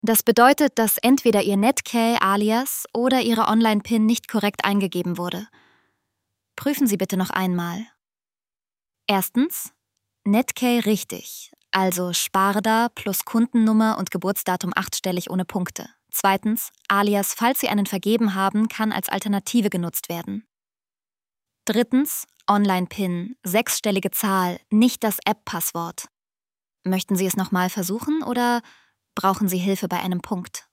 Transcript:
Das bedeutet, dass entweder Ihr Netk-Alias oder Ihre Online-PIN nicht korrekt eingegeben wurde. Prüfen Sie bitte noch einmal. Erstens, Netk richtig, also Sparda plus Kundennummer und Geburtsdatum 8-stellig ohne Punkte. Zweitens, Alias, falls Sie einen vergeben haben, kann als Alternative genutzt werden. Drittens, Online-PIN, 6-stellige Zahl, nicht das App-Passwort. Möchten Sie es nochmal versuchen oder brauchen Sie Hilfe bei einem Punkt?